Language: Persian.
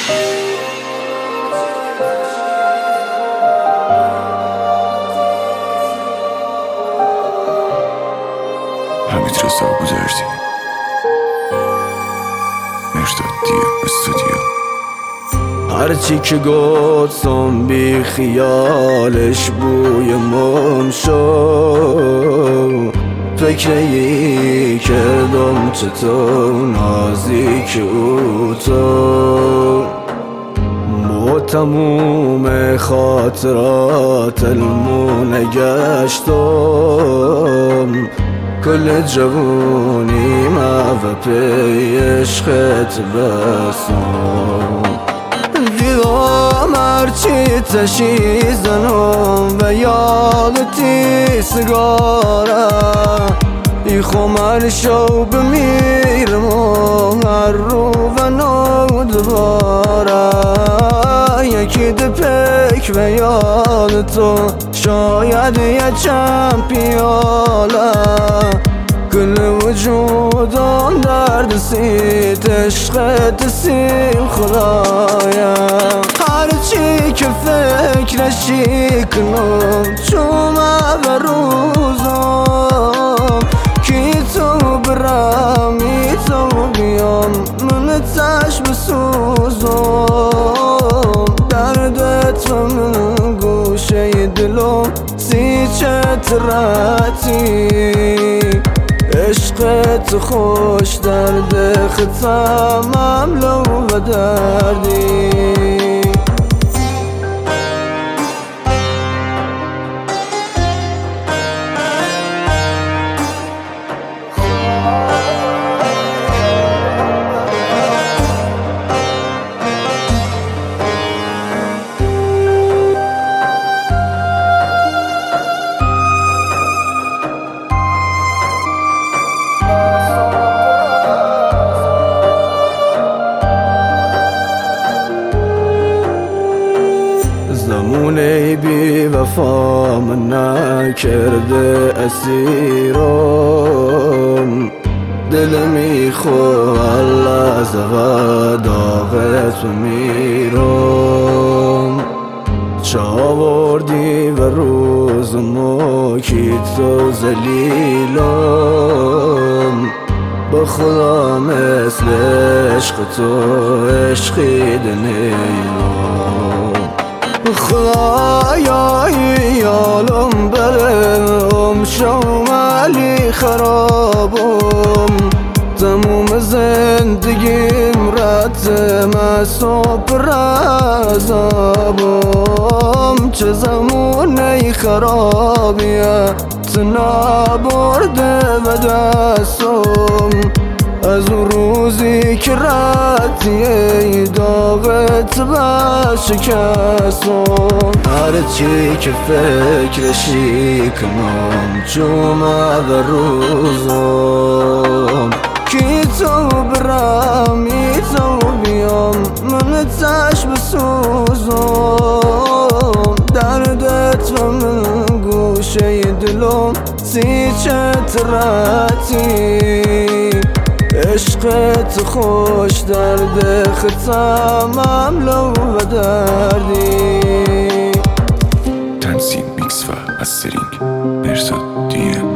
حمید رضا بودردی مرداد استودیو. هرچی که گفتم بی خیالش بوی من شد، فکری کردم چطور نازی که او تو با تموم خاطرات المونه گشتم، کل جوونی ما و پی عشقت بسم دیدم هرچی تشی زنم و یادتی سگاره ای خمر شو بمیرم هر رو و نو دوباره یکی دپک و یاد تو شاید یه چند پیاله کل وجودم درد سیت عشقت سیم خدایا هرچی که فکرشی کنم چومه و روزم کی تو برامی تو بیام من چشم بسوزم دردت و من گوشه دلم سی چتراتی عشقت خوش درد ختمم لو و دردی زمونه بی وفا من نکرده اسیرم دل میخواه لحظه داغت میرم چاوردی و روز موکی تو زلیلم به خدا مثل عشق تو عشقی دنیلم خدایای عالم برم شمالی خرابم تموم زندگیم رتم صبر عذابم چه زمونه خرابیه تنا برده و دستم از اون روزی که رتیه داغت با شکستم هرچی که فکرشی کنم جمعه و روزم کی تو برامی تو بیام من چشم بسوزم دردت و من گوشه دلم سی چتراتی عشقت خوش درد ختمم لو و دردی تنظیم میکس و استرینگ مرداد